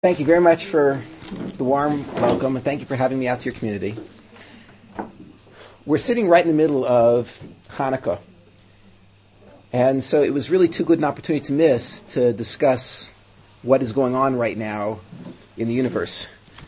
Thank you very much for the warm welcome, and thank you for having me out to your community. We're sitting right in the middle of Hanukkah, and so it was really too good an opportunity to miss to discuss what is going on right now in the universe.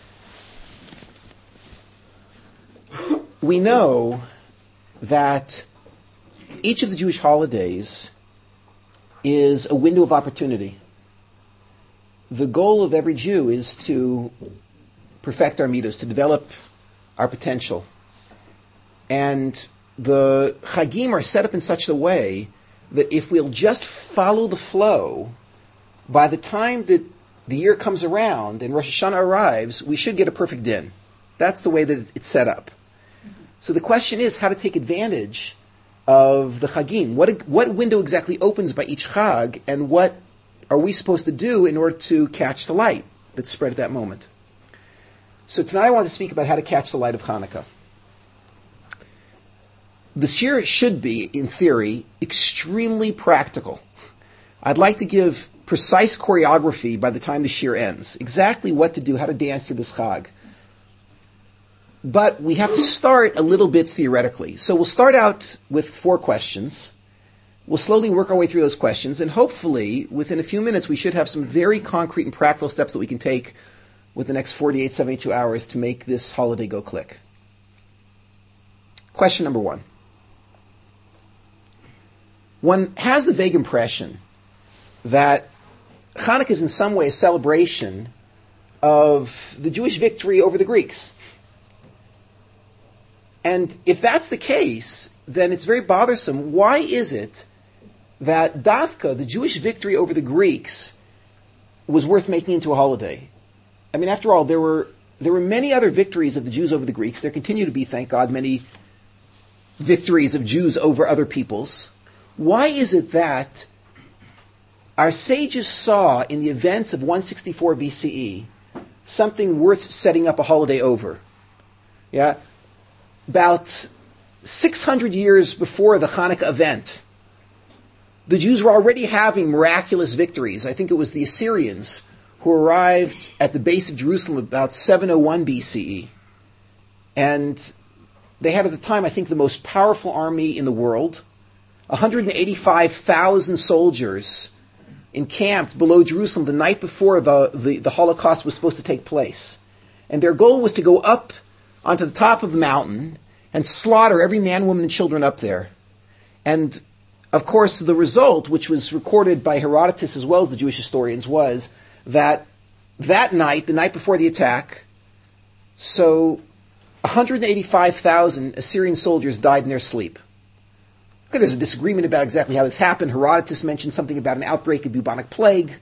We know that each of the Jewish holidays is a window of opportunity. The goal of every Jew is to perfect our midos, to develop our potential. And the Chagim are set up in such a way that if we'll just follow the flow, by the time that the year comes around and Rosh Hashanah arrives, we should get a perfect din. That's the way that it's set up. So the question is how to take advantage of the Chagim. What window exactly opens by each Chag, and what are we supposed to do in order to catch the light that's spread at that moment? So tonight I want to speak about how to catch the light of Hanukkah. The shir should be, in theory, extremely practical. I'd like to give precise choreography by the time the shir ends, exactly what to do, how to dance through this Chag. But we have to start a little bit theoretically. So we'll start out with 4 questions. We'll slowly work our way through those questions, and hopefully, within a few minutes, we should have some very concrete and practical steps that we can take with the next 48, 72 hours to make this holiday go click. Question number 1. One has the vague impression that Hanukkah is in some way a celebration of the Jewish victory over the Greeks. And if that's the case, then it's very bothersome. Why is it that Dafka, the Jewish victory over the Greeks, was worth making into a holiday? I mean, after all, there were many other victories of the Jews over the Greeks. There continue to be, thank God, many victories of Jews over other peoples. Why is it that our sages saw in the events of 164 BCE something worth setting up a holiday over? Yeah, about 600 years before the Hanukkah event, the Jews were already having miraculous victories. I think it was the Assyrians who arrived at the base of Jerusalem about 701 BCE. And they had at the time, I think, the most powerful army in the world. 185,000 soldiers encamped below Jerusalem the night before the Holocaust was supposed to take place. And their goal was to go up onto the top of the mountain and slaughter every man, woman, and children up there. And, of course, the result, which was recorded by Herodotus as well as the Jewish historians, was that night, the night before the attack, so 185,000 Assyrian soldiers died in their sleep. Okay, there's a disagreement about exactly how this happened. Herodotus mentioned something about an outbreak of bubonic plague.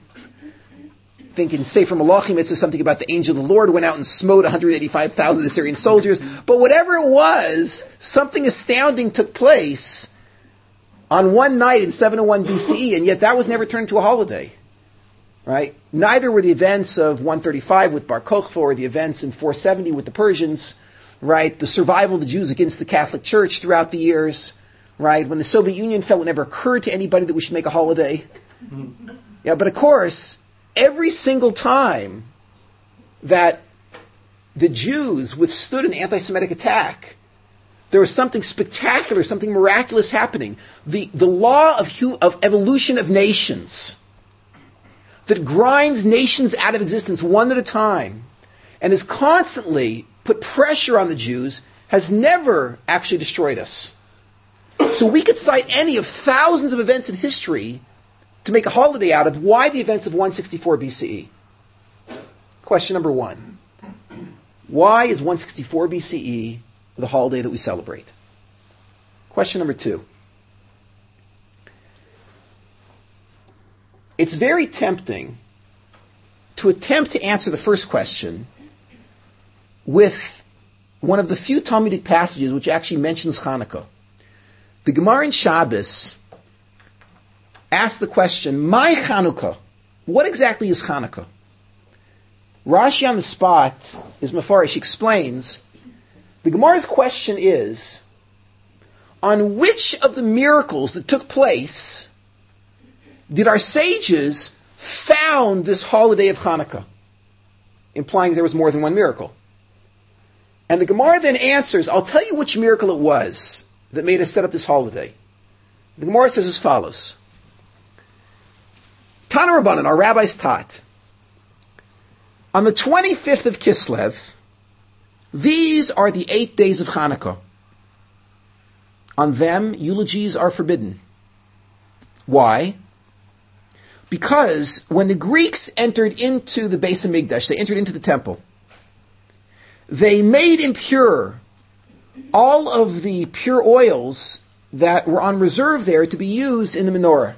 I think in Sefer Malachim it says something about the angel of the Lord went out and smote 185,000 Assyrian soldiers. But whatever it was, something astounding took place on one night in 701 BCE, and yet that was never turned into a holiday. Right? Neither were the events of 135 with Bar Kokhba or the events in 470 with the Persians. Right? The survival of the Jews against the Catholic Church throughout the years. Right? When the Soviet Union fell, it never occurred to anybody that we should make a holiday. Yeah, but of course, every single time that the Jews withstood an anti-Semitic attack, there was something spectacular, something miraculous happening. The law of evolution of nations that grinds nations out of existence one at a time and has constantly put pressure on the Jews has never actually destroyed us. So we could cite any of thousands of events in history to make a holiday out of. Why the events of 164 BCE? Question number 1. Why is 164 BCE the holiday that we celebrate? Question number 2. It's very tempting to attempt to answer the first question with one of the few Talmudic passages which actually mentions Hanukkah. The Gemara in Shabbos asks the question, "My Chanukah?" What exactly is Hanukkah? Rashi on the spot is Mefarish, explains, the Gemara's question is, on which of the miracles that took place did our sages found this holiday of Hanukkah? implying there was more than one miracle. And the Gemara then answers, I'll tell you which miracle it was that made us set up this holiday. The Gemara says as follows. Tana Rabbanan, our rabbis taught, on the 25th of Kislev, these are the 8 days of Hanukkah. On them, eulogies are forbidden. Why? Because when the Greeks entered into the Beis Hamikdash, they entered into the temple, they made impure all of the pure oils that were on reserve there to be used in the menorah.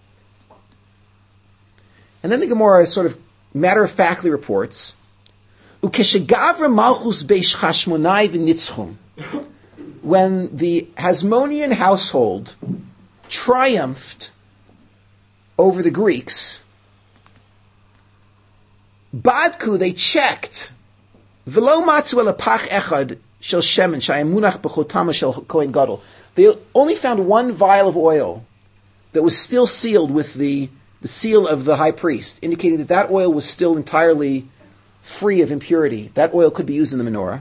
And then the Gemara sort of matter-of-factly reports, Ukeshegavra malchus beish Chashmonai v'nitzchum, when the Hasmonean household triumphed over the Greeks, Badku, they checked, V'lo matzu el pach echad shel shemen shayim munach b'chotama shel kohen gadol. They only found one vial of oil that was still sealed with the seal of the high priest, indicating that that oil was still entirely free of impurity. That oil could be used in the menorah.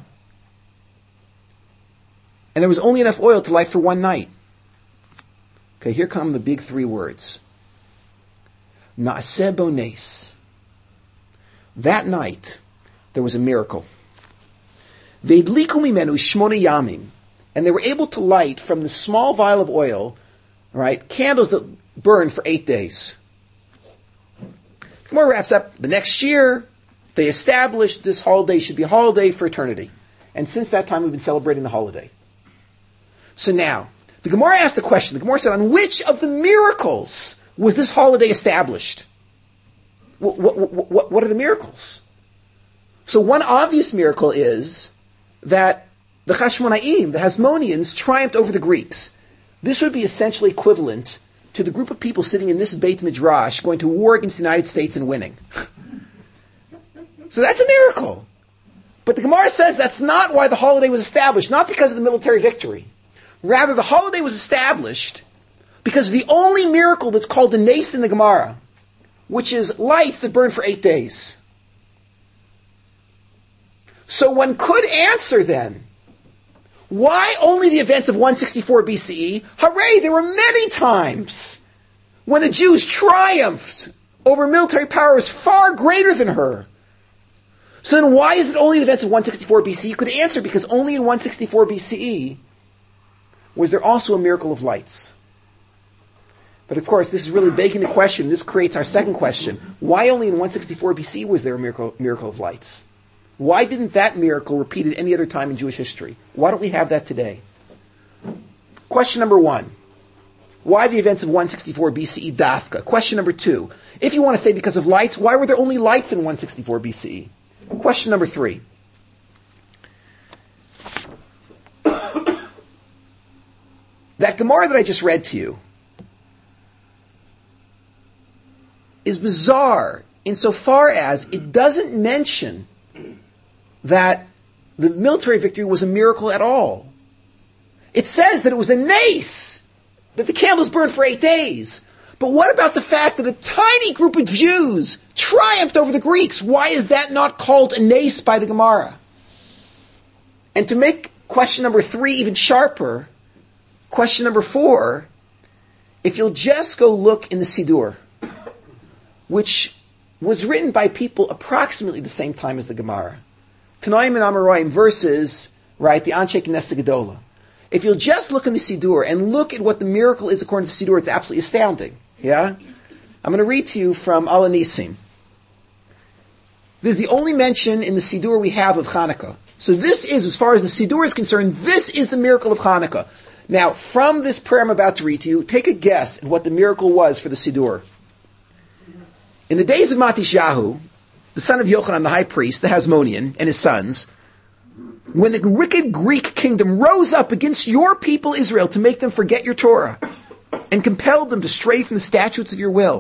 And there was only enough oil to light for one night. Okay, here come the big 3 words. Na'aseh bo nes. That night, there was a miracle. Ve'idliku mimenu shmona yamim. And they were able to light from the small vial of oil, right, candles that burn for 8 days. Gemara wraps up, the next year, they established this holiday should be a holiday for eternity. And since that time, we've been celebrating the holiday. So now, the Gemara asked the question. The Gemara said, on which of the miracles was this holiday established? What are the miracles? So one obvious miracle is that the Chashmonaim, the Hasmoneans, triumphed over the Greeks. This would be essentially equivalent to the group of people sitting in this Beit Midrash going to war against the United States and winning. So that's a miracle. But the Gemara says that's not why the holiday was established, not because of the military victory. Rather, the holiday was established because the only miracle that's called the Nes in the Gemara, which is lights that burn for 8 days. So one could answer then, why only the events of 164 BCE? Hooray, there were many times when the Jews triumphed over military powers far greater than her. So then why is it only the events of 164 BCE? You could answer because only in 164 BCE was there also a miracle of lights. But of course, this is really begging the question. This creates our second question. Why only in 164 BCE was there a miracle of lights? Why didn't that miracle repeat at any other time in Jewish history? Why don't we have that today? Question number 1. Why the events of 164 BCE dafka? Question number 2. If you want to say because of lights, why were there only lights in 164 BCE? Question number 3. That Gemara that I just read to you is bizarre insofar as it doesn't mention that the military victory was a miracle at all. It says that it was a nes, that the candles burned for 8 days. But what about the fact that a tiny group of Jews triumphed over the Greeks? Why is that not called a nes by the Gemara? And to make question number 3 even sharper, question number 4, if you'll just go look in the Siddur, which was written by people approximately the same time as the Gemara, Tanaim and Amoraim versus, right, the Anshe Knesset Gedola. If you'll just look in the Siddur and look at what the miracle is according to the Siddur, it's absolutely astounding. Yeah? I'm going to read to you from Al Anisim. This is the only mention in the Siddur we have of Hanukkah. So this is, as far as the Siddur is concerned, this is the miracle of Hanukkah. Now, from this prayer I'm about to read to you, take a guess at what the miracle was for the Siddur. In the days of Matisyahu, the son of Yochanan, the high priest, the Hasmonean, and his sons, when the wicked Greek kingdom rose up against your people Israel to make them forget your Torah and compelled them to stray from the statutes of your will,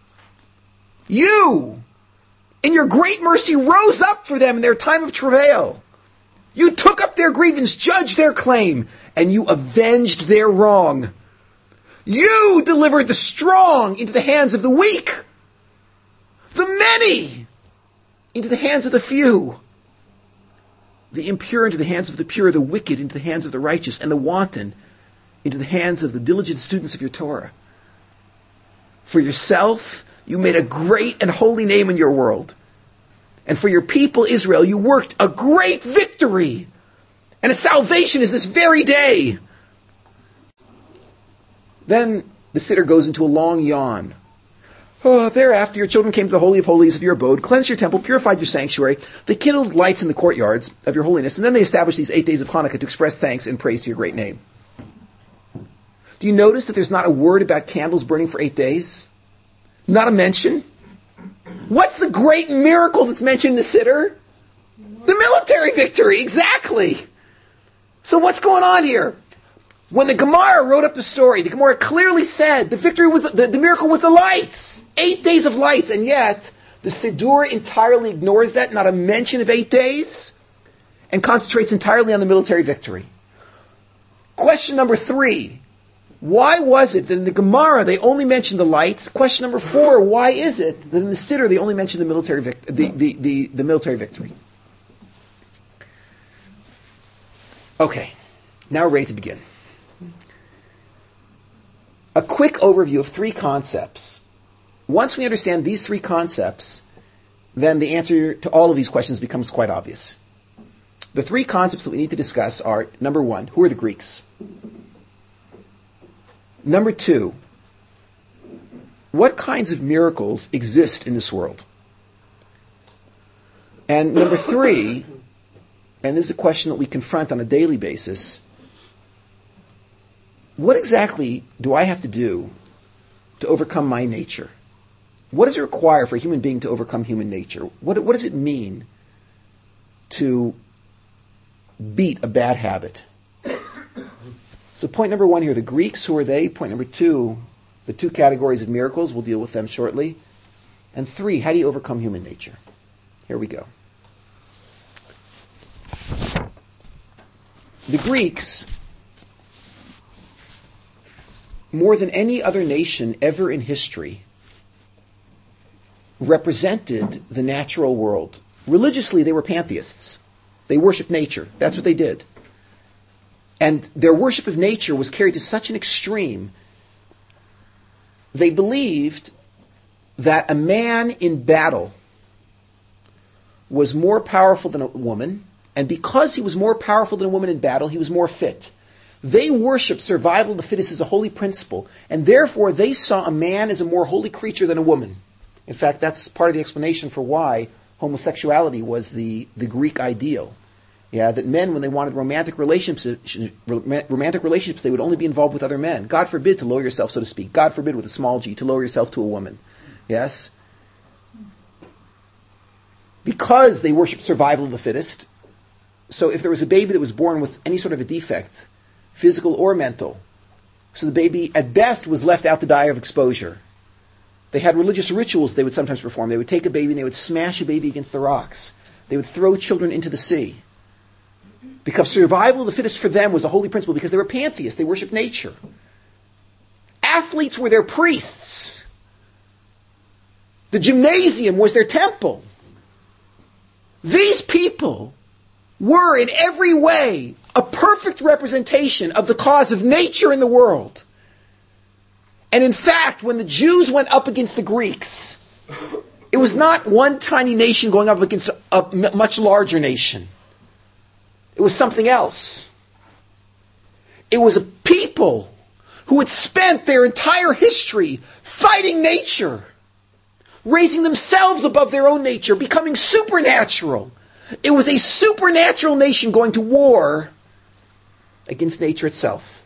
you, in your great mercy, rose up for them in their time of travail. You took up their grievance, judged their claim, and you avenged their wrong. You delivered the strong into the hands of the weak. The many into the hands of the few. The impure into the hands of the pure, the wicked into the hands of the righteous, and the wanton into the hands of the diligent students of your Torah. For yourself, you made a great and holy name in your world. And for your people, Israel, you worked a great victory. And a salvation is this very day. Then the sitter goes into a long yawn. Oh, thereafter your children came to the Holy of Holies of your abode, cleansed your temple, purified your sanctuary. They kindled lights in the courtyards of your holiness, and then they established these 8 days of Hanukkah to express thanks and praise to your great name. Do you notice that there's not a word about candles burning for 8 days? Not a mention? What's the great miracle that's mentioned in the sitter? The military victory, exactly. So what's going on here? When the Gemara wrote up the story, the Gemara clearly said the victory was the miracle was the lights. 8 days of lights, and yet the Siddur entirely ignores that, not a mention of 8 days, and concentrates entirely on the military victory. Question number 3. Why was it that in the Gemara they only mentioned the lights? Question number 4, why is it that in the Siddur they only mentioned the military the military victory? Okay, now we're ready to begin. A quick overview of 3 concepts. Once we understand these 3 concepts, then the answer to all of these questions becomes quite obvious. The 3 concepts that we need to discuss are, number 1, who are the Greeks? Number 2, what kinds of miracles exist in this world? And number 3, and this is a question that we confront on a daily basis, what exactly do I have to do to overcome my nature? What does it require for a human being to overcome human nature? What does it mean to beat a bad habit? So point number 1 here, the Greeks, who are they? Point number 2, the 2 categories of miracles, we'll deal with them shortly. And 3, how do you overcome human nature? Here we go. The Greeks, more than any other nation ever in history, represented the natural world. Religiously, they were pantheists. They worshipped nature. That's what they did. And their worship of nature was carried to such an extreme. They believed that a man in battle was more powerful than a woman, and because he was more powerful than a woman in battle, he was more fit. They worshipped survival of the fittest as a holy principle, and therefore they saw a man as a more holy creature than a woman. In fact, that's part of the explanation for why homosexuality was the Greek ideal. Yeah, that men, when they wanted romantic relationships, they would only be involved with other men. God forbid to lower yourself, so to speak. God forbid with a small g, to lower yourself to a woman. Yes? Because they worshipped survival of the fittest, so if there was a baby that was born with any sort of a defect, physical or mental, so the baby at best was left out to die of exposure. They had religious rituals they would sometimes perform. They would take a baby and they would smash a baby against the rocks. They would throw children into the sea. Because survival of the fittest for them was a holy principle, because they were pantheists. They worshipped nature. Athletes were their priests. The gymnasium was their temple. These people were in every way a perfect representation of the cause of nature in the world. And in fact, when the Jews went up against the Greeks, it was not one tiny nation going up against a much larger nation. It was something else. It was a people who had spent their entire history fighting nature, raising themselves above their own nature, becoming supernatural. It was a supernatural nation going to war against nature itself.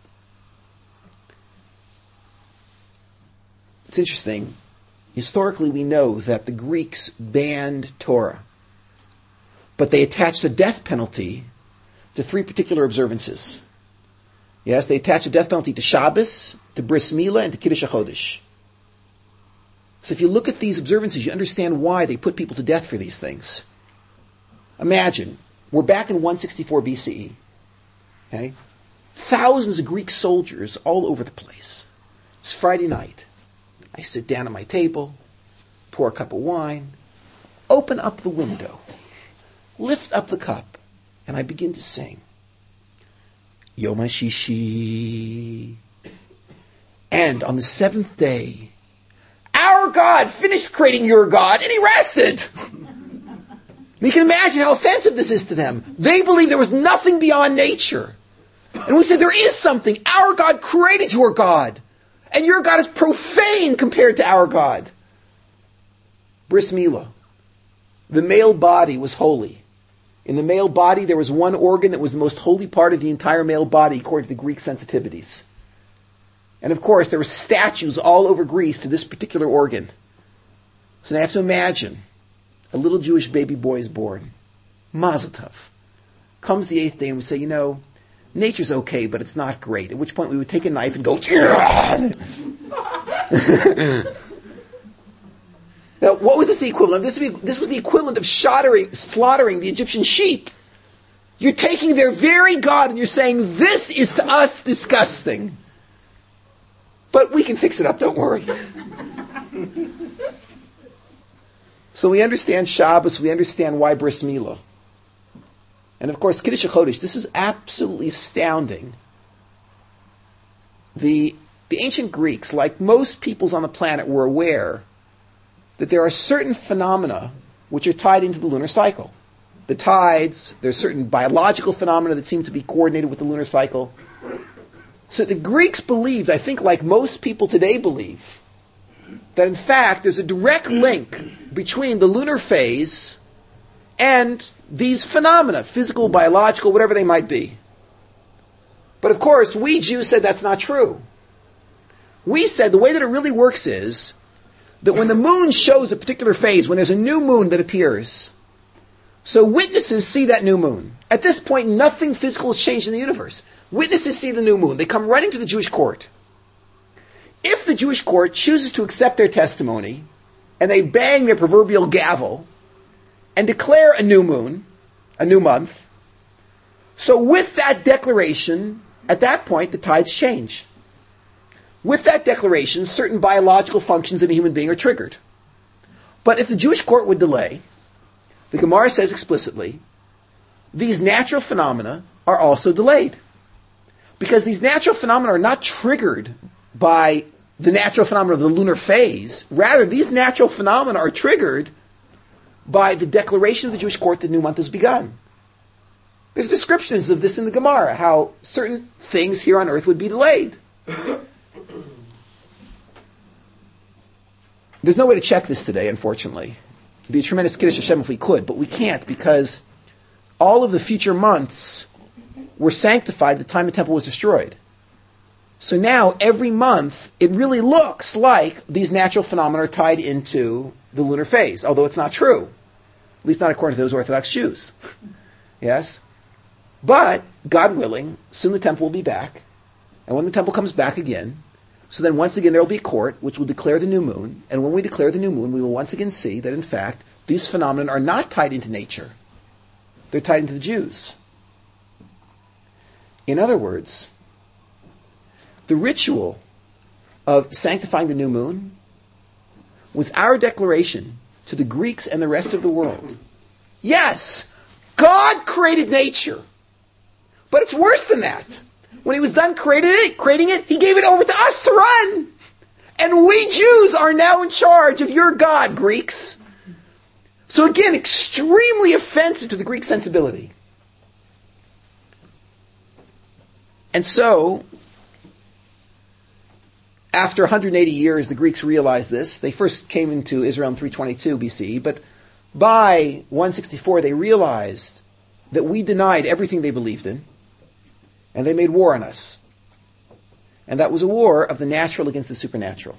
It's interesting. Historically, we know that the Greeks banned Torah, but they attached the death penalty to 3 particular observances. Yes, they attached the death penalty to Shabbos, to Bris Milah, and to Kiddush HaChodesh. So if you look at these observances, you understand why they put people to death for these things. Imagine, we're back in 164 BCE. Okay? Thousands of Greek soldiers all over the place. It's Friday night. I sit down at my table, pour a cup of wine, open up the window, lift up the cup, and I begin to sing. Yom HaShishi. And on the seventh day, our God finished creating your God, and he rested. You can imagine how offensive this is to them. They believe there was nothing beyond nature. And we said there is something. Our God created your God. And your God is profane compared to our God. Bris Milah. The male body was holy. In the male body, there was one organ that was the most holy part of the entire male body, according to the Greek sensitivities. And of course, there were statues all over Greece to this particular organ. So now you have to imagine, a little Jewish baby boy is born. Mazel tov. Comes the eighth day and we say, nature's okay, but it's not great. At which point we would take a knife and go, Now, what was this the equivalent of? This was the equivalent of slaughtering the Egyptian sheep. You're taking their very God and you're saying, this is to us disgusting. But we can fix it up, don't worry. So we understand Shabbos, we understand why Bris Milah. And of course, Kiddush HaChodesh, this is absolutely astounding. The ancient Greeks, like most peoples on the planet, were aware that there are certain phenomena which are tied into the lunar cycle. The tides, there's certain biological phenomena that seem to be coordinated with the lunar cycle. So the Greeks believed, I think like most people today believe, that in fact there's a direct link between the lunar phase and these phenomena, physical, biological, whatever they might be. But of course, we Jews said that's not true. We said the way that it really works is that when the moon shows a particular phase, when there's a new moon that appears, so witnesses see that new moon. At this point, nothing physical has changed in the universe. Witnesses see the new moon. They come running to the Jewish court. If the Jewish court chooses to accept their testimony, and they bang their proverbial gavel, and declare a new moon, a new month, so with that declaration, at that point, the tides change. With that declaration, certain biological functions in a human being are triggered. But if the Jewish court would delay, the Gemara says explicitly, these natural phenomena are also delayed. Because these natural phenomena are not triggered by the natural phenomena of the lunar phase. Rather, these natural phenomena are triggered by the declaration of the Jewish court that the new month has begun. There's descriptions of this in the Gemara, how certain things here on earth would be delayed. There's no way to check this today, unfortunately. It'd be a tremendous Kiddush Hashem if we could, but we can't because all of the future months were sanctified at the time the temple was destroyed. So now, every month, it really looks like these natural phenomena are tied into the lunar phase, although it's not true. At least not according to those Orthodox Jews. Yes? But, God willing, soon the temple will be back. And when the temple comes back again, so then once again there will be a court which will declare the new moon. And when we declare the new moon, we will once again see that in fact, these phenomena are not tied into nature. They're tied into the Jews. In other words, the ritual of sanctifying the new moon was our declaration to the Greeks and the rest of the world. Yes, God created nature. But it's worse than that. When he was done creating it, he gave it over to us to run. And we Jews are now in charge of your God, Greeks. So again, extremely offensive to the Greek sensibility. And so, after 180 years, the Greeks realized this. They first came into Israel in 322 BCE, but by 164 they realized that we denied everything they believed in, and they made war on us. And that was a war of the natural against the supernatural.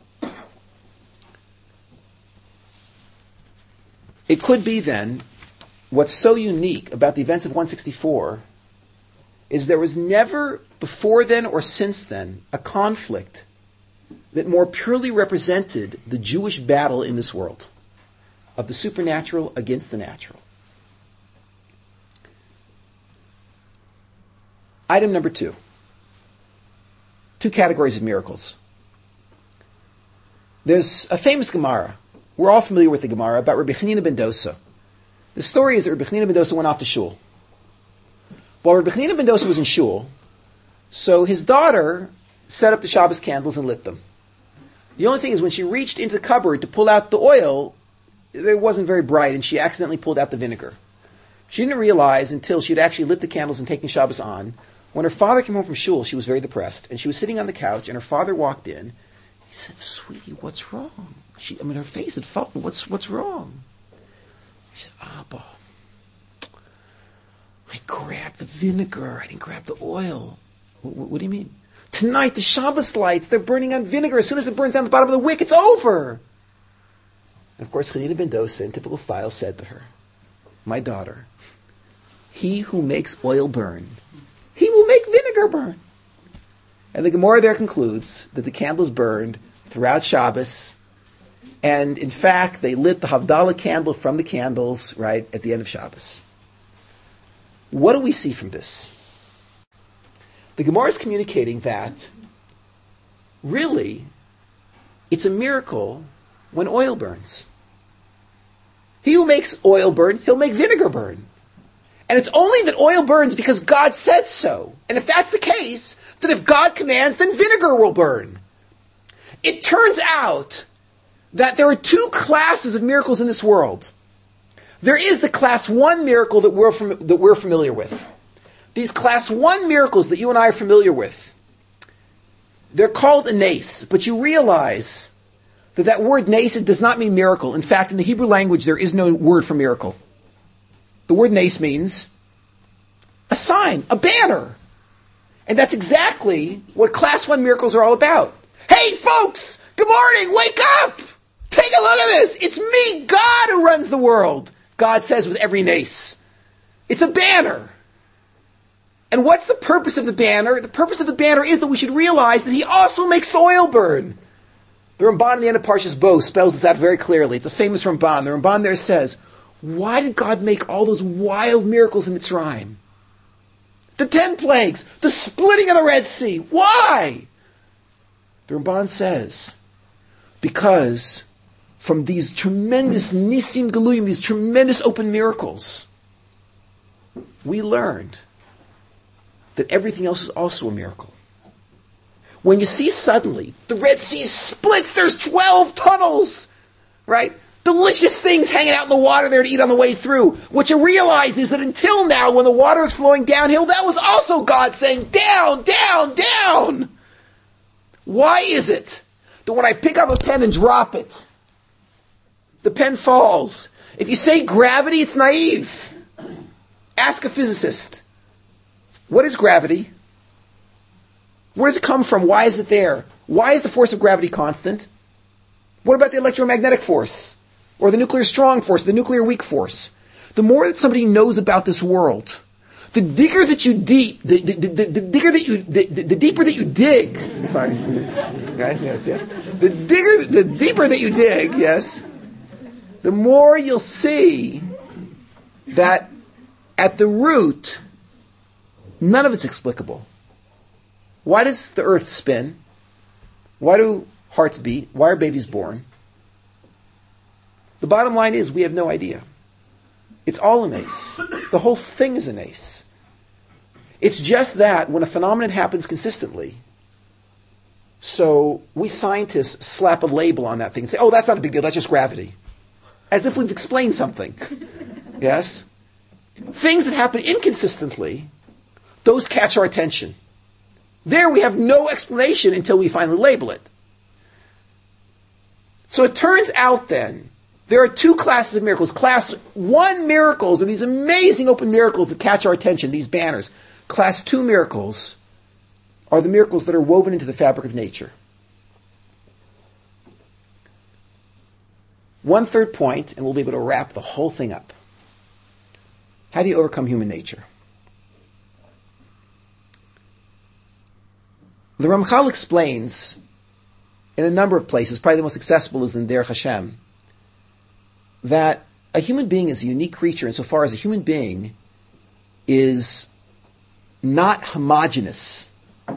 It could be then, what's so unique about the events of 164 is there was never, before then or since then, a conflict that more purely represented the Jewish battle in this world of the supernatural against the natural. Item number 2. 2 categories of miracles. There's a famous Gemara We're all familiar with the Gemara about Rabbi Chanina ben Dosa. The story is that Rabbi Chanina ben Dosa went off to shul. While Rabbi Chanina ben Dosa was in shul, so his daughter set up the Shabbos candles and lit them. The only thing is when she reached into the cupboard to pull out the oil, it wasn't very bright and she accidentally pulled out the vinegar. She didn't realize until she had actually lit the candles and taken Shabbos on. When her father came home from shul, she was very depressed and she was sitting on the couch and her father walked in. He said, "Sweetie, what's wrong?" Her face had fallen. What's wrong? She said, "Abba, I grabbed the vinegar. I didn't grab the oil." What do you mean? "Tonight, the Shabbos lights, they're burning on vinegar. As soon as it burns down the bottom of the wick, it's over." And of course, Chanina ben Dosa, in typical style, said to her, "My daughter, he who makes oil burn, he will make vinegar burn." And the Gemara there concludes that the candles burned throughout Shabbos, and in fact, they lit the Havdalah candle from the candles right at the end of Shabbos. What do we see from this? The Gemara is communicating that, really, it's a miracle when oil burns. He who makes oil burn, he'll make vinegar burn. And it's only that oil burns because God said so. And if that's the case, then if God commands, then vinegar will burn. It turns out that there are two classes of miracles in this world. There is the class 1 miracle that we're familiar with. These class 1 miracles that you and I are familiar with, they're called a nace, but you realize that word nace does not mean miracle. In fact, in the Hebrew language, there is no word for miracle. The word nace means a sign, a banner. And that's exactly what class 1 miracles are all about. Hey folks, good morning, wake up! Take a look at this. It's me, God, who runs the world. God says with every nace. It's a banner. And what's the purpose of the banner? The purpose of the banner is that we should realize that he also makes the oil burn. The Ramban at the end of Parshas Bo spells this out very clearly. It's a famous Ramban. The Ramban there says, why did God make all those wild miracles in Mitzrayim? The 10 plagues, the splitting of the Red Sea. Why? The Ramban says, because from these tremendous Nisim Galuyim, these tremendous open miracles, we learned that everything else is also a miracle. When you see suddenly the Red Sea splits, there's 12 tunnels, right? Delicious things hanging out in the water there to eat on the way through. What you realize is that until now, when the water is flowing downhill, that was also God saying, down, down, down. Why is it that when I pick up a pen and drop it, the pen falls? If you say gravity, it's naive. Ask a physicist. What is gravity? Where does it come from? Why is it there? Why is the force of gravity constant? What about the electromagnetic force? Or the nuclear strong force, the nuclear weak force? The more that somebody knows about this world, the deeper that you dig. Sorry, guys. Yes. The deeper that you dig. Yes. The more you'll see that at the root, none of it's explicable. Why does the earth spin? Why do hearts beat? Why are babies born? The bottom line is we have no idea. It's all an ace. The whole thing is an ace. It's just that when a phenomenon happens consistently, so we scientists slap a label on that thing and say, oh, that's not a big deal, that's just gravity. As if we've explained something. Yes? Things that happen inconsistently, those catch our attention. There we have no explanation until we finally label it. So it turns out then, there are two classes of miracles. Class 1 miracles are these amazing open miracles that catch our attention, these banners. Class 2 miracles are the miracles that are woven into the fabric of nature. One third point, and we'll be able to wrap the whole thing up. How do you overcome human nature? The Ramchal explains in a number of places, probably the most accessible is in Derech Hashem, that a human being is a unique creature insofar as a human being is not homogeneous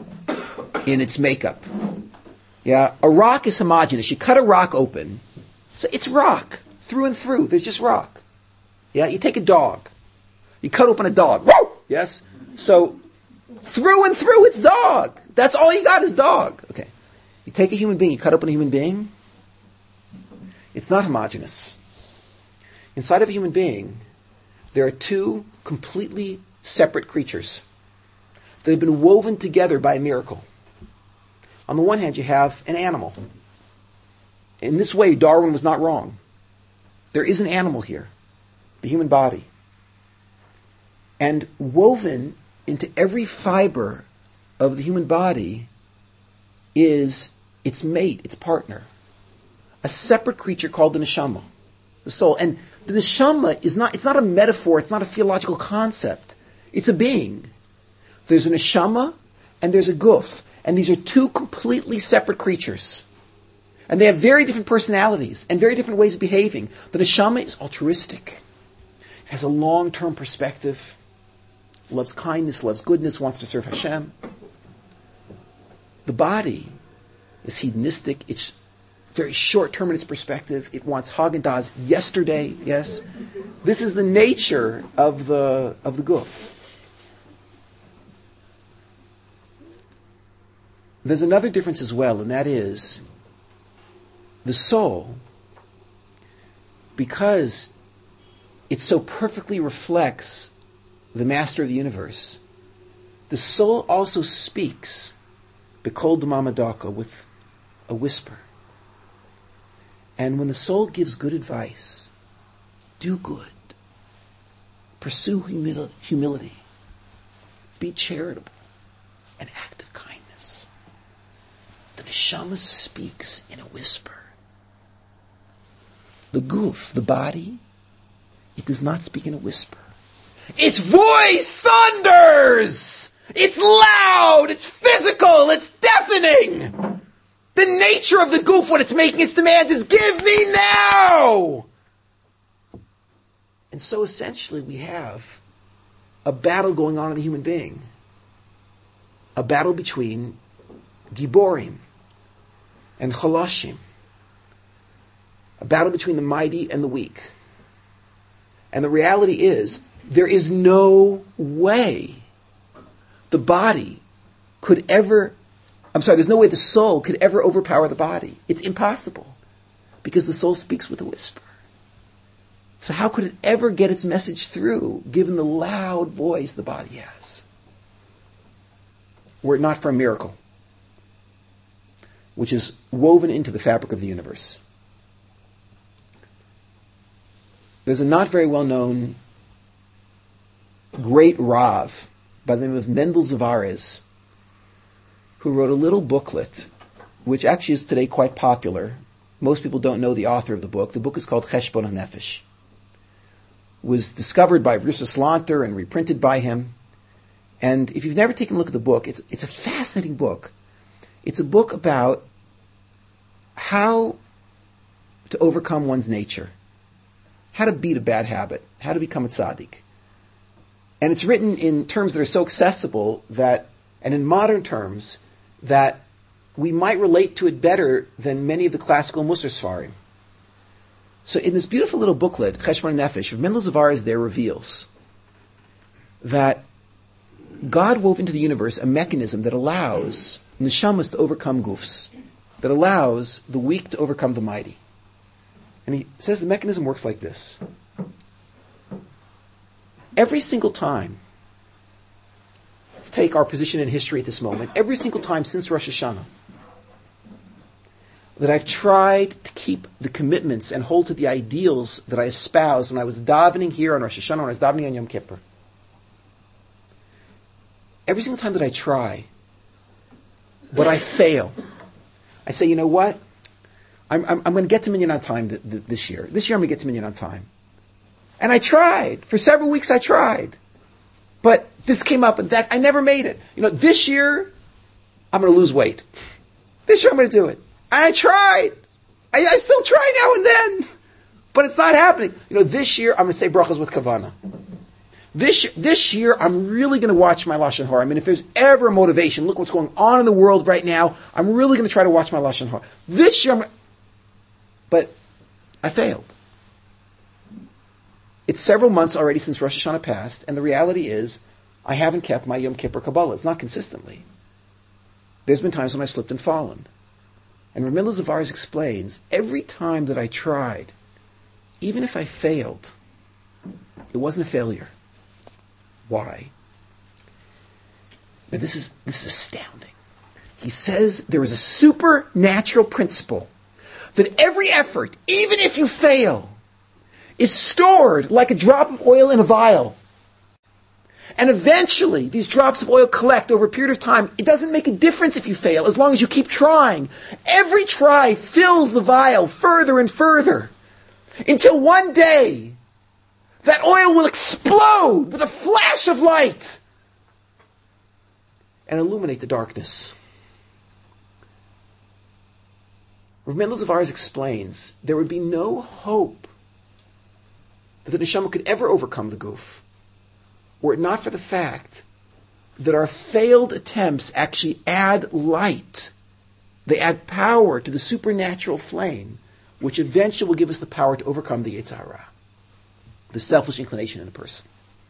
in its makeup. Yeah, a rock is homogeneous. You cut a rock open, So it's rock, through and through. There's just rock. Yeah, you take a dog. You cut open a dog. Whoa! Yes? So, through and through, it's dog. That's all you got is dog. Okay. You take a human being, you cut open a human being. It's not homogeneous. Inside of a human being, there are two completely separate creatures that have been woven together by a miracle. On the one hand, you have an animal. In this way, Darwin was not wrong. There is an animal here, the human body. And woven into every fiber of the human body is its mate, its partner. A separate creature called the neshama, the soul. And the neshama it's not a metaphor, it's not a theological concept. It's a being. There's a neshama and there's a guf. And these are two completely separate creatures. And they have very different personalities and very different ways of behaving. The neshama is altruistic, has a long-term perspective, loves kindness, loves goodness, wants to serve Hashem. The body is hedonistic. It's very short-term in its perspective. It wants Haagen-Dazs yesterday. Yes, this is the nature of the guf. There's another difference as well, and that is the soul, because it so perfectly reflects the master of the universe, the soul also speaks, B'kol Dama Madaka, with a whisper. And when the soul gives good advice, do good, pursue humility, be charitable, and act of kindness. The neshama speaks in a whisper. The guf, the body, it does not speak in a whisper. Its voice thunders! It's loud! It's physical! It's deafening! The nature of the guf, when it's making its demands, is give me now! And so essentially we have a battle going on in the human being. A battle between Giborim and Chalashim. A battle between the mighty and the weak. And the reality is, there is no way the body could ever, there's no way the soul could ever overpower the body. It's impossible. Because the soul speaks with a whisper. So how could it ever get its message through, given the loud voice the body has? Were it not for a miracle, which is woven into the fabric of the universe. There's a not very well-known great Rav by the name of Mendel Zavares, who wrote a little booklet, which actually is today quite popular. Most people don't know the author of the book. The book is called Cheshbon HaNefesh. Was discovered by Rissa Slanter and reprinted by him. And if you've never taken a look at the book, it's a fascinating book. It's a book about how to overcome one's nature, how to beat a bad habit, how to become a tzaddik. And it's written in terms that are so accessible that, and in modern terms, that we might relate to it better than many of the classical Musar Sfarim. So in this beautiful little booklet, Cheshbon HaNefesh, Mendel Zavares there reveals that God wove into the universe a mechanism that allows neshamas to overcome gufs, that allows the weak to overcome the mighty. And he says the mechanism works like this. Every single time, let's take our position in history at this moment, every single time since Rosh Hashanah, that I've tried to keep the commitments and hold to the ideals that I espoused when I was davening here on Rosh Hashanah, when I was davening on Yom Kippur. Every single time that I try, but I fail, I say, you know what? I'm going to get to Minyan on time this year. This year I'm going to get to Minyan on time. And I tried. For several weeks I tried. But this came up and that, I never made it. You know, this year, I'm going to lose weight. This year I'm going to do it. I tried. I still try now and then. But it's not happening. You know, this year I'm going to say brachas with kavanah. This year I'm really going to watch my Lashon Hara. I mean, if there's ever a motivation, look what's going on in the world right now, I'm really going to try to watch my Lashon Hara. This year But I failed. It's several months already since Rosh Hashanah passed, and the reality is, I haven't kept my Yom Kippur Kabbalah. It's not consistently. There's been times when I slipped and fallen. And Rav Mendel Zavares explains, every time that I tried, even if I failed, it wasn't a failure. Why? Now this is astounding. He says there is a supernatural principle that every effort, even if you fail, is stored like a drop of oil in a vial. And eventually, these drops of oil collect over a period of time. It doesn't make a difference if you fail, as long as you keep trying. Every try fills the vial further and further, until one day, that oil will explode with a flash of light and illuminate the darkness. Rav Mendel Zavares explains there would be no hope that the neshama could ever overcome the guf, were it not for the fact that our failed attempts actually add light. They add power to the supernatural flame, which eventually will give us the power to overcome the Yetzer Hara, the selfish inclination in a person.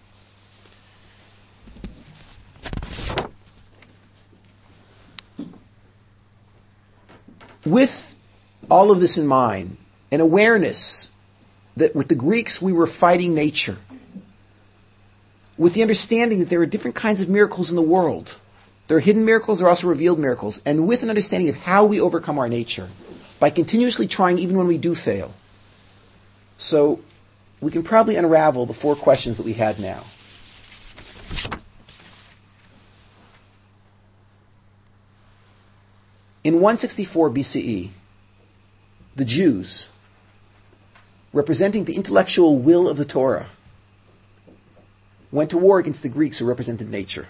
With all of this in mind, an awareness that with the Greeks we were fighting nature, with the understanding that there are different kinds of miracles in the world. There are hidden miracles, there are also revealed miracles, and with an understanding of how we overcome our nature, by continuously trying even when we do fail. So, we can probably unravel the 4 questions that we had now. In 164 BCE, the Jews, representing the intellectual will of the Torah, went to war against the Greeks who represented nature.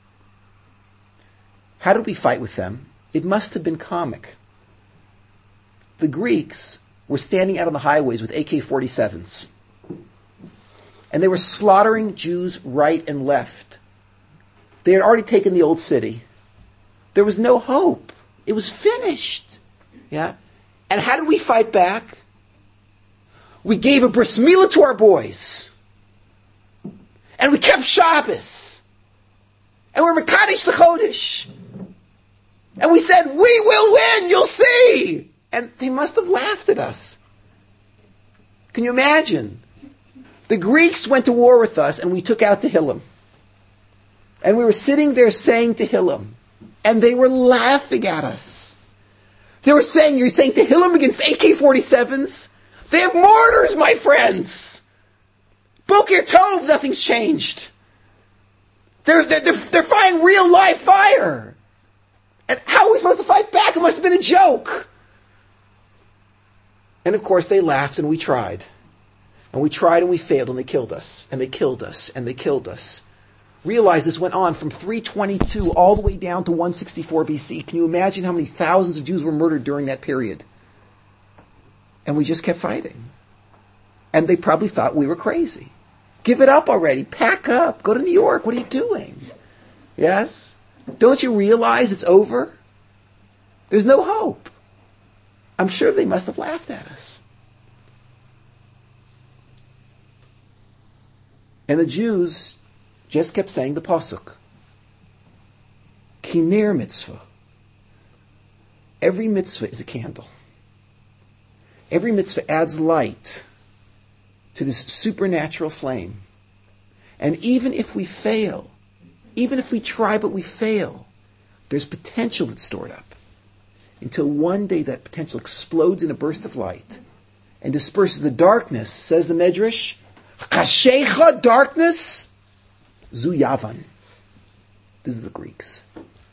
How did we fight with them? It must have been comic. The Greeks were standing out on the highways with AK-47s. And they were slaughtering Jews right and left. They had already taken the old city. There was no hope. It was finished. Yeah? And how did we fight back? We gave a bris milah to our boys. And we kept Shabbos. And we're Mekadesh L'Chodesh. And we said, we will win, you'll see. And they must have laughed at us. Can you imagine? The Greeks went to war with us and we took out Tehillim. And we were sitting there saying Tehillim. And they were laughing at us. They were saying, you're saying Tehillim against AK-47s? They have mortars, my friends. Boker Tov, nothing's changed. They're fighting real live fire. And how are we supposed to fight back? It must have been a joke. And of course they laughed and we tried. And we tried and we failed and they killed us. And they killed us and they killed us. Realize this went on from 322 all the way down to 164 BC. Can you imagine how many thousands of Jews were murdered during that period? And we just kept fighting. And they probably thought we were crazy. Give it up already. Pack up. Go to New York. What are you doing? Yes? Don't you realize it's over? There's no hope. I'm sure they must have laughed at us. And the Jews just kept saying the pasuk. Kiner mitzvah. Every mitzvah is a candle. Every mitzvah adds light to this supernatural flame. And even if we fail, even if we try but we fail, there's potential that's stored up. Until one day that potential explodes in a burst of light and disperses the darkness, says the Medrash, Chashecha, darkness, Zu Yavan. This is the Greeks.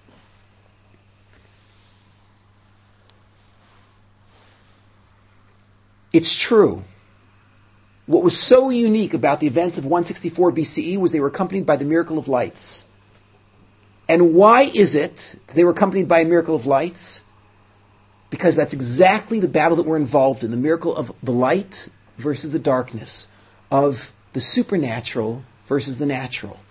It's true. What was so unique about the events of 164 BCE was they were accompanied by the miracle of lights. And why is it that they were accompanied by a miracle of lights? Because that's exactly the battle that we're involved in, the miracle of the light versus the darkness, of the supernatural versus the natural.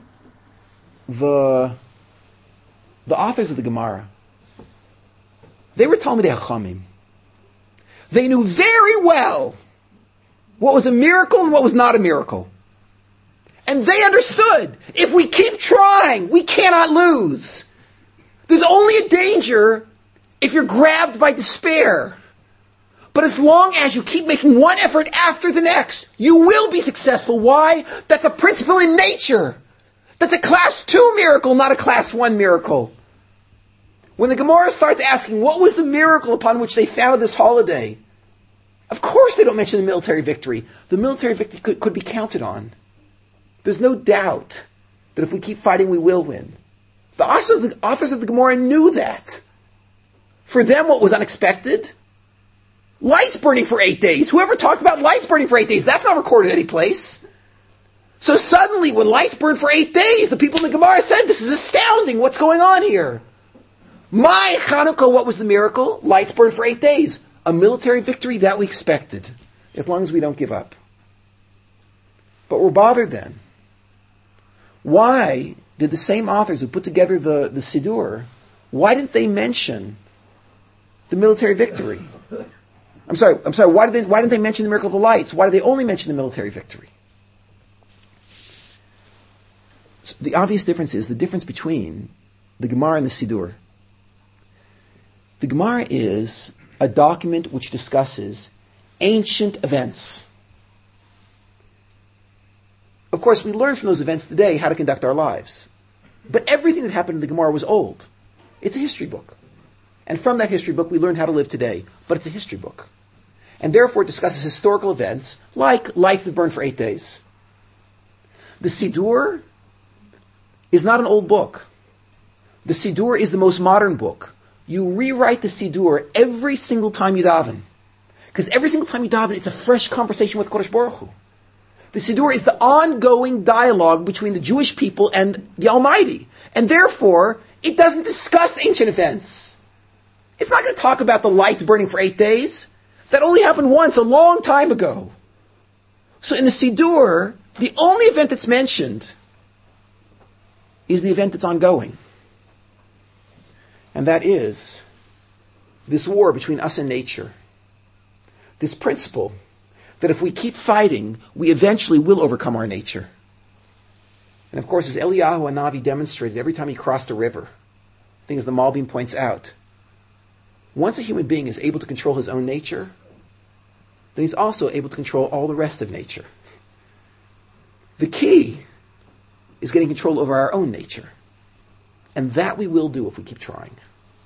The authors of the Gemara They were Talmidei Chachamim. They knew very well what was a miracle and what was not a miracle. And they understood, if we keep trying, we cannot lose. There's only a danger if you're grabbed by despair. But as long as you keep making one effort after the next, you will be successful. Why? That's a principle in nature. That's a class 2 miracle, not a class 1 miracle. When the Gemara starts asking, what was the miracle upon which they founded this holiday? Of course they don't mention the military victory. The military victory could be counted on. There's no doubt that if we keep fighting, we will win. The authors of the Gemara knew that. For them, what was unexpected? Lights burning for 8 days. Whoever talked about lights burning for 8 days? That's not recorded any place. So suddenly, when lights burned for 8 days, the people in the Gemara said, this is astounding. What's going on here? My Chanukah, what was the miracle? Lights burned for 8 days. A military victory that we expected, as long as we don't give up. But we're bothered then. Why did the same authors who put together the Siddur, why didn't they mention the military victory? I'm sorry, why didn't they mention the miracle of the lights? Why did they only mention the military victory? So the obvious difference is the difference between the Gemara and the Siddur. The Gemara is a document which discusses ancient events. Of course, we learn from those events today how to conduct our lives. But everything that happened in the Gemara was old. It's a history book. And from that history book, we learn how to live today. But it's a history book. And therefore, it discusses historical events like lights that burn for 8 days. The Siddur is not an old book. The Siddur is the most modern book. You rewrite the Siddur every single time you daven. Because every single time you daven, it's a fresh conversation with Kodesh Baruch Hu. The Siddur is the ongoing dialogue between the Jewish people and the Almighty. And therefore, it doesn't discuss ancient events. It's not going to talk about the lights burning for 8 days. That only happened once, a long time ago. So in the Siddur, the only event that's mentioned is the event that's ongoing. And that is this war between us and nature. This principle that if we keep fighting, we eventually will overcome our nature. And of course, as Eliyahu Hanavi demonstrated every time he crossed a river, I think as the Malbim points out, once a human being is able to control his own nature, then he's also able to control all the rest of nature. The key is getting control over our own nature. And that we will do if we keep trying.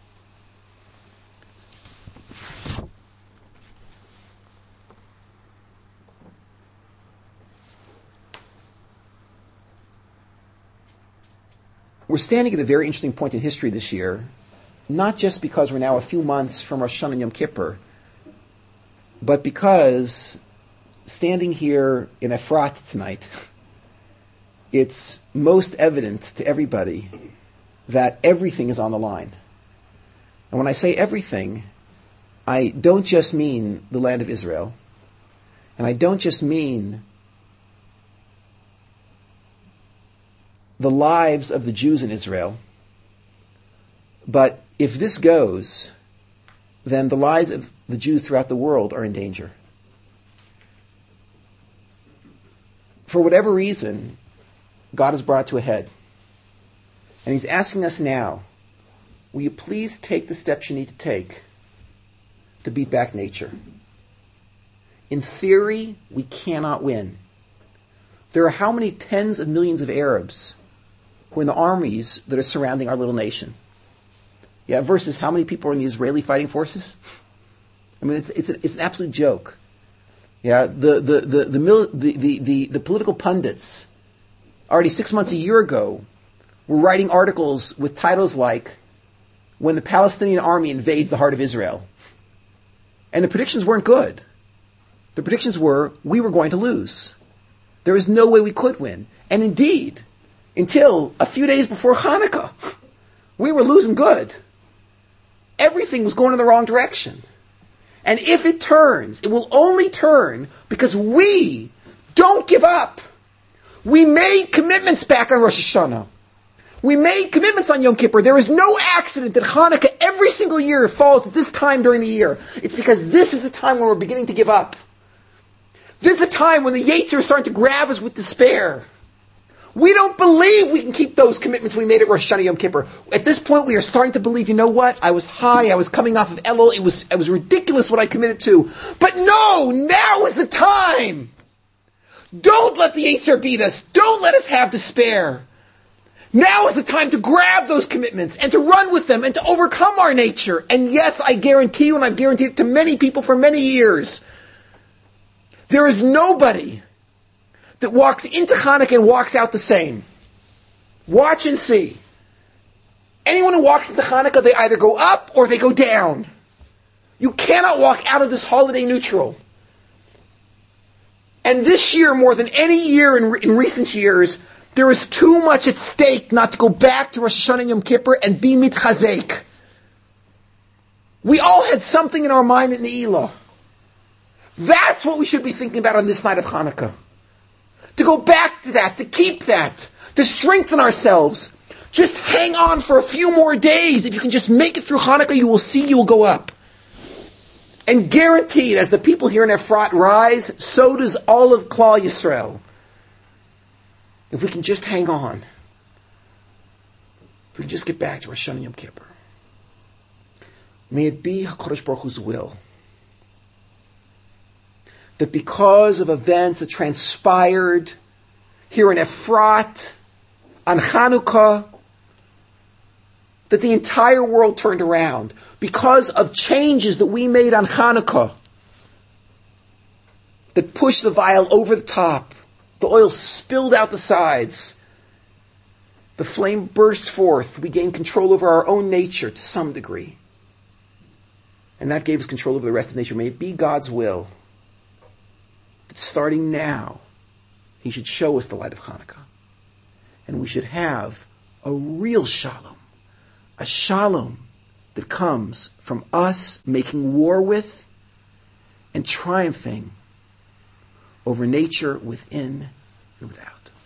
We're standing at a very interesting point in history this year, not just because we're now a few months from Rosh Hashanah and Yom Kippur, but because standing here in Efrat tonight, it's most evident to everybody that everything is on the line. And when I say everything, I don't just mean the land of Israel, and I don't just mean the lives of the Jews in Israel, but if this goes, then the lives of the Jews throughout the world are in danger. For whatever reason, God has brought it to a head. And He's asking us now, will you please take the steps you need to take to beat back nature? In theory, we cannot win. There are how many tens of millions of Arabs who are in the armies that are surrounding our little nation? Yeah, versus how many people are in the Israeli fighting forces? I mean, it's an absolute joke. Yeah, the political pundits already 6 months, a year ago, were writing articles with titles like "When the Palestinian Army Invades the Heart of Israel," and the predictions weren't good. The predictions were we were going to lose. There is no way we could win, and indeed, until a few days before Hanukkah, we were losing good. Everything was going in the wrong direction. And if it turns, it will only turn because we don't give up. We made commitments back on Rosh Hashanah. We made commitments on Yom Kippur. There is no accident that Hanukkah every single year falls at this time during the year. It's because this is the time when we're beginning to give up. This is the time when the Yetzer is starting to grab us with despair. We don't believe we can keep those commitments we made at Rosh Hashanah Yom Kippur. At this point, we are starting to believe, you know what? I was high. I was coming off of Elul. It was ridiculous what I committed to. But no, now is the time. Don't let the Yetzer beat us. Don't let us have despair. Now is the time to grab those commitments and to run with them and to overcome our nature. And yes, I guarantee you, and I've guaranteed it to many people for many years, there is nobody that walks into Hanukkah and walks out the same. Watch and see. Anyone who walks into Hanukkah, they either go up or they go down. You cannot walk out of this holiday neutral. And this year, more than any year in recent years, there is too much at stake not to go back to Rosh Hashanah Yom Kippur and be mitchazek. We all had something in our mind in Ne'ilah. That's what we should be thinking about on this night of Hanukkah. To go back to that, to keep that, to strengthen ourselves. Just hang on for a few more days. If you can just make it through Hanukkah, you will see you will go up. And guaranteed, as the people here in Efrat rise, so does all of Klal Yisrael. If we can just hang on. If we can just get back to Rosh Hashanah Yom Kippur. May it be HaKadosh Baruch Hu's will that because of events that transpired here in Efrat, on Chanukah, that the entire world turned around. Because of changes that we made on Chanukah, that pushed the vial over the top, the oil spilled out the sides, the flame burst forth, we gained control over our own nature to some degree. And that gave us control over the rest of nature. May it be God's will that starting now, He should show us the light of Hanukkah. And we should have a real shalom. A shalom that comes from us making war with and triumphing over nature within and without.